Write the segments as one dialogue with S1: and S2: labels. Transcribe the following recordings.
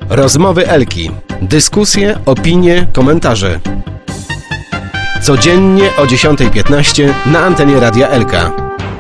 S1: Rozmowy Elki. Dyskusje, opinie, komentarze. Codziennie o 10:15 na antenie Radia Elka.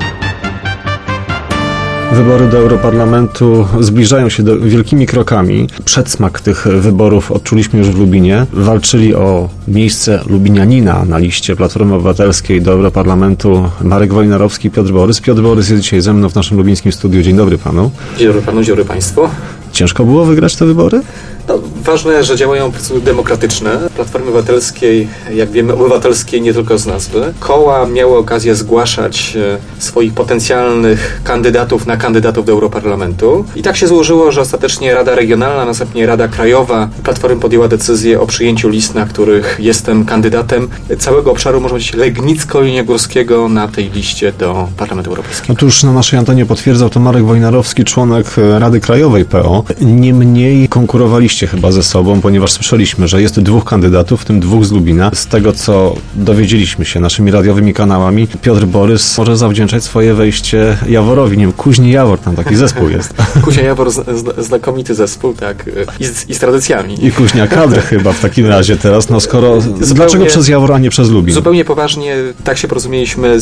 S2: Wybory do Europarlamentu zbliżają się wielkimi krokami. Przedsmak tych wyborów odczuliśmy już w Lubinie. Walczyli o miejsce lubinianina na liście Platformy Obywatelskiej do Europarlamentu Marek Wojnarowski i Piotr Borys. Piotr Borys jest dzisiaj ze mną w naszym lubińskim studiu. Dzień dobry panu.
S3: Dzień dobry panu, dzień dobry państwu.
S2: Ciężko było wygrać te wybory?
S3: No, ważne, że działają procedury demokratyczne. Platformy Obywatelskiej, jak wiemy, obywatelskiej nie tylko z nazwy. Koła miały okazję zgłaszać swoich potencjalnych kandydatów na kandydatów do Europarlamentu. I tak się złożyło, że ostatecznie Rada Regionalna, następnie Rada Krajowa Platformy podjęła decyzję o przyjęciu list, na których jestem kandydatem całego obszaru, można powiedzieć, Legnicko-Jeleniogórskiego na tej liście do Parlamentu Europejskiego.
S2: Otóż na naszej antenie potwierdzał to Marek Wojnarowski, członek Rady Krajowej PO. Niemniej konkurowaliście chyba ze sobą, ponieważ słyszeliśmy, że jest dwóch kandydatów, w tym dwóch z Lubina. Z tego, co dowiedzieliśmy się naszymi radiowymi kanałami, Piotr Borys może zawdzięczać swoje wejście Jaworowi. Nie wiem, Kuźni Jawor, tam taki zespół jest.
S3: Kuźnia Jawor, znakomity zespół, tak, i z tradycjami.
S2: I Kuźnia Kadr chyba w takim razie teraz, no skoro... Dlaczego przez Jawor, a nie przez Lubin?
S3: Zupełnie poważnie, tak się porozumieliśmy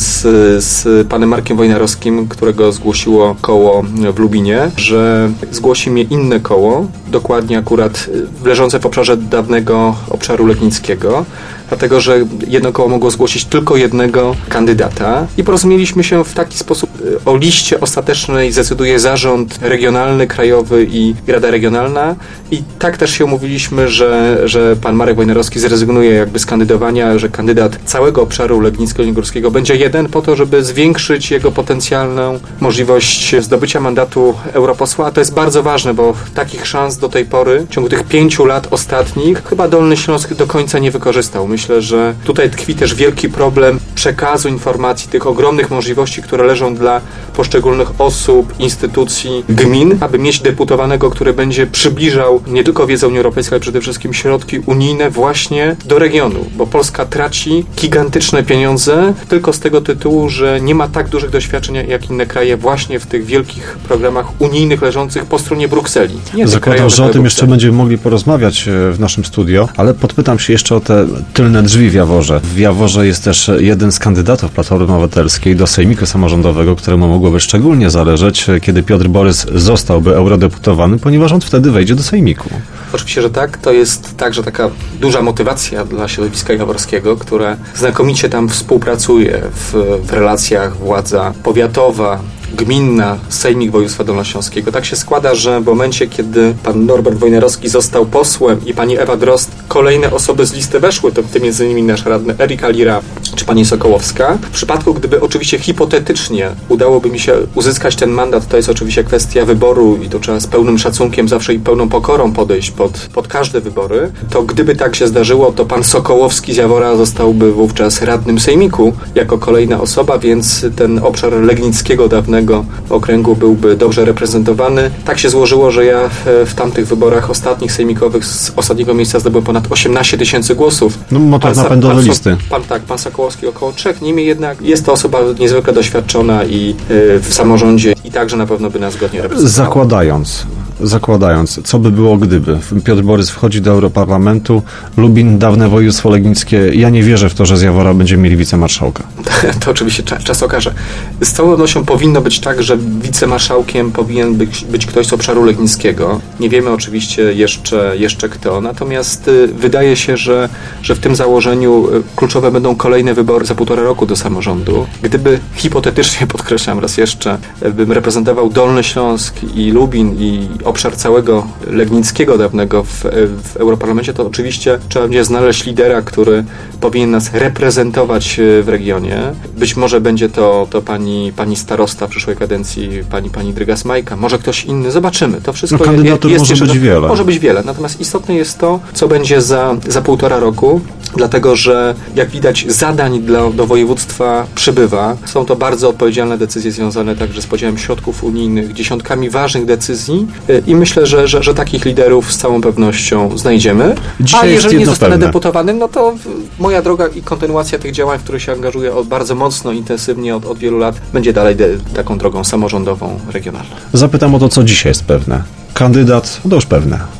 S3: z panem Markiem Wojnarowskim, którego zgłosiło koło w Lubinie, że zgłosi mnie inne koło, dokładnie akurat leżące w obszarze dawnego obszaru legnickiego, dlatego, że jedno koło mogło zgłosić tylko jednego kandydata i porozumieliśmy się w taki sposób, o liście ostatecznej zdecyduje zarząd regionalny, krajowy i Rada Regionalna i tak też się umówiliśmy, że pan Marek Wojnarowski zrezygnuje jakby z kandydowania, że kandydat całego obszaru legnicko-jeleniogórskiego będzie jeden po to, żeby zwiększyć jego potencjalną możliwość zdobycia mandatu europosła, a to jest bardzo ważne, bo takich szans do tej pory, w ciągu tych 5 lat ostatnich, chyba Dolny Śląsk do końca nie wykorzystał. Myślę, że tutaj tkwi też wielki problem przekazu informacji, tych ogromnych możliwości, które leżą dla poszczególnych osób, instytucji, gmin, aby mieć deputowanego, który będzie przybliżał nie tylko wiedzę Unii Europejskiej, ale przede wszystkim środki unijne właśnie do regionu, bo Polska traci gigantyczne pieniądze tylko z tego tytułu, że nie ma tak dużych doświadczeń jak inne kraje właśnie w tych wielkich programach unijnych leżących po stronie Brukseli.
S2: Zakładam, że o tym jeszcze będziemy mogli porozmawiać w naszym studio, ale podpytam się jeszcze o te tylne drzwi w Jaworze. W Jaworze jest też jeden z kandydatów Platformy Obywatelskiej do Sejmiku Samorządowego, któremu mogłoby szczególnie zależeć, kiedy Piotr Borys zostałby eurodeputowany, ponieważ on wtedy wejdzie do Sejmiku.
S3: Oczywiście, że tak. To jest także taka duża motywacja dla środowiska jaworskiego, które znakomicie tam współpracuje w relacjach władza powiatowa, gminna, Sejmik Województwa Dolnośląskiego. Tak się składa, że w momencie, kiedy pan Norbert Wojnarowski został posłem i pani Ewa Drozd, kolejne osoby z listy weszły, to w tym m.in. nasz radny Erika Lira czy pani Sokołowska. W przypadku, gdyby oczywiście hipotetycznie udałoby mi się uzyskać ten mandat, to jest oczywiście kwestia wyboru i to trzeba z pełnym szacunkiem zawsze i pełną pokorą podejść pod każde wybory, to gdyby tak się zdarzyło, to pan Sokołowski z Jawora zostałby wówczas radnym Sejmiku jako kolejna osoba, więc ten obszar legnickiego dawnego okręgu byłby dobrze reprezentowany. Tak się złożyło, że ja w tamtych wyborach ostatnich sejmikowych z ostatniego miejsca zdobyłem ponad 18 000 głosów.
S2: No motor napędowy listy.
S3: Pan Sokołowski około 3. Niemniej jednak jest to osoba niezwykle doświadczona i w samorządzie i także na pewno by nas godnie reprezentowała. Zakładając, co by było gdyby Piotr Borys wchodzi do Europarlamentu, Lubin, dawne województwo legnickie, ja nie wierzę w to, że z Jawora będziemy mieli wicemarszałka. To oczywiście czas okaże. Z całą pewnością powinno być tak, że wicemarszałkiem powinien być ktoś z obszaru legnickiego. Nie wiemy oczywiście jeszcze kto, natomiast wydaje się, że w tym założeniu kluczowe będą kolejne wybory za 1,5 roku do samorządu. Gdyby hipotetycznie, podkreślam raz jeszcze, bym reprezentował Dolny Śląsk i Lubin i obszar całego legnickiego dawnego w Europarlamencie, to oczywiście trzeba będzie znaleźć lidera, który powinien nas reprezentować w regionie. Być może będzie to pani starosta w przyszłej kadencji, pani Drygas-Majka, może ktoś inny, zobaczymy. To wszystko
S2: kandydatur może być wiele.
S3: Może być wiele, natomiast istotne jest to, co będzie za 1,5 roku, dlatego że jak widać zadań do województwa przybywa. Są to bardzo odpowiedzialne decyzje związane także z podziałem środków unijnych, dziesiątkami ważnych decyzji i myślę, że takich liderów z całą pewnością znajdziemy. A jeżeli nie zostanę deputowanym, no to moja droga i kontynuacja tych działań, w których się angażuję bardzo mocno, intensywnie od wielu lat, będzie dalej taką drogą samorządową, regionalną.
S2: Zapytam o to, co dzisiaj jest pewne. Kandydat, to już pewne.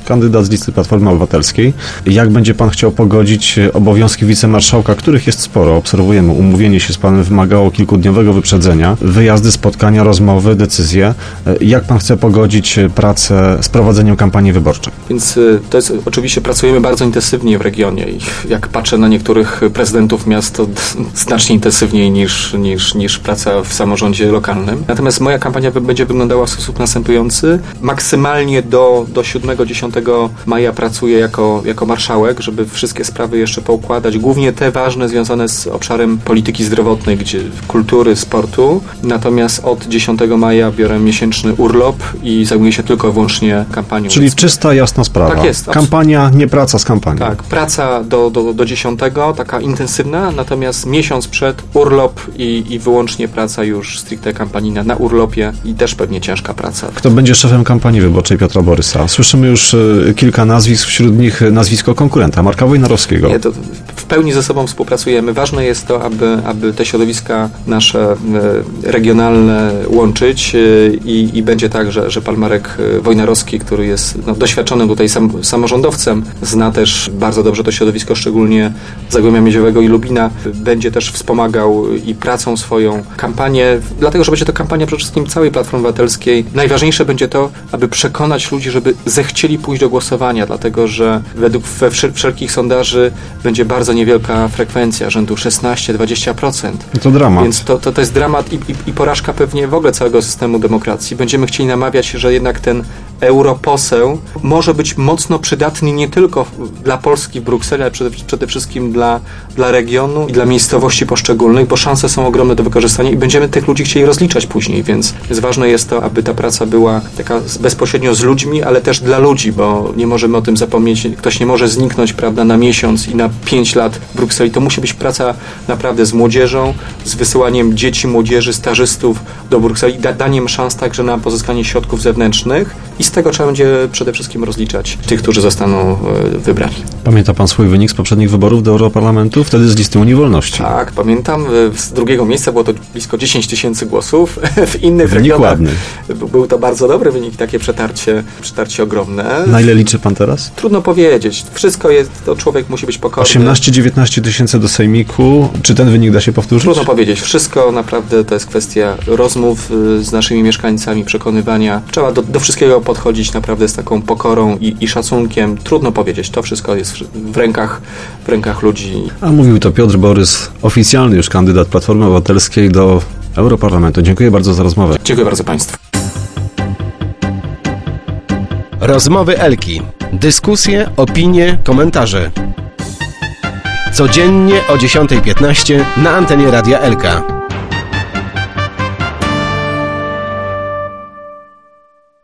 S2: kandydat z listy Platformy Obywatelskiej. Jak będzie pan chciał pogodzić obowiązki wicemarszałka, których jest sporo, obserwujemy, umówienie się z panem wymagało kilkudniowego wyprzedzenia, wyjazdy, spotkania, rozmowy, decyzje. Jak pan chce pogodzić pracę z prowadzeniem kampanii wyborczej?
S3: Więc to jest, oczywiście pracujemy bardzo intensywnie w regionie i jak patrzę na niektórych prezydentów miast, to znacznie intensywniej niż praca w samorządzie lokalnym. Natomiast moja kampania będzie wyglądała w sposób następujący. Maksymalnie do 7-10 maja pracuję jako marszałek, żeby wszystkie sprawy jeszcze poukładać, głównie te ważne związane z obszarem polityki zdrowotnej, kultury, sportu. Natomiast od 10 maja biorę miesięczny urlop i zajmuję się tylko i wyłącznie kampanią.
S2: Czyli czysta, jasna sprawa.
S3: Tak jest.
S2: Kampania, nie praca z kampanią.
S3: Tak, praca do 10, taka intensywna, natomiast miesiąc przed urlop i wyłącznie praca już stricte kampanijna na urlopie i też pewnie ciężka praca.
S2: Kto będzie szefem kampanii wyborczej Piotra Borysa? Słyszymy już kilka nazwisk, wśród nich nazwisko konkurenta, Marka Wojnarowskiego.
S3: Nie, to w pełni ze sobą współpracujemy. Ważne jest to, aby te środowiska nasze regionalne łączyć i będzie tak, że pan Marek Wojnarowski, który jest doświadczonym tutaj samorządowcem, zna też bardzo dobrze to środowisko, szczególnie Zagłębia Miedziowego i Lubina, będzie też wspomagał i pracą swoją kampanię, dlatego, że będzie to kampania przede wszystkim całej Platformy Obywatelskiej. Najważniejsze będzie to, aby przekonać ludzi, żeby zechcieli pójść do głosowania, dlatego, że według wszelkich sondaży będzie bardzo niewielka frekwencja, rzędu 16-20%.
S2: To dramat.
S3: Więc to jest dramat i porażka pewnie w ogóle całego systemu demokracji. Będziemy chcieli namawiać, że jednak ten europoseł może być mocno przydatny nie tylko dla Polski w Brukseli, ale przede wszystkim dla regionu i dla miejscowości poszczególnych, bo szanse są ogromne do wykorzystania i będziemy tych ludzi chcieli rozliczać później, więc ważne jest to, aby ta praca była taka bezpośrednio z ludźmi, ale też dla ludzi, bo nie możemy o tym zapomnieć. Ktoś nie może zniknąć, prawda, na miesiąc i na 5 lat w Brukseli. To musi być praca naprawdę z młodzieżą, z wysyłaniem dzieci, młodzieży, stażystów do Brukseli, daniem szans także na pozyskanie środków zewnętrznych i z tego trzeba będzie przede wszystkim rozliczać tych, którzy zostaną wybrani.
S2: Pamięta pan swój wynik z poprzednich wyborów do Europarlamentu? Wtedy z listy Unii Wolności.
S3: Tak, pamiętam. Z drugiego miejsca było to blisko 10 000 głosów. W innych
S2: wynik
S3: regionach
S2: ładny.
S3: Był to bardzo dobry wynik, takie przetarcie ogromne.
S2: Na ile liczy pan teraz?
S3: Trudno powiedzieć. Wszystko jest, to człowiek musi być pokorny.
S2: 18-19 tysięcy do sejmiku. Czy ten wynik da się powtórzyć?
S3: Trudno powiedzieć. Wszystko naprawdę to jest kwestia rozmów z naszymi mieszkańcami, przekonywania. Trzeba do wszystkiego podchodzić naprawdę z taką pokorą i szacunkiem. Trudno powiedzieć. To wszystko jest w rękach ludzi.
S2: A mówił to Piotr Borys, oficjalny już kandydat Platformy Obywatelskiej do Europarlamentu. Dziękuję bardzo za rozmowę.
S3: Dziękuję bardzo państwu.
S1: Rozmowy Elki. Dyskusje, opinie, komentarze. Codziennie o 10:15 na antenie Radia Elka.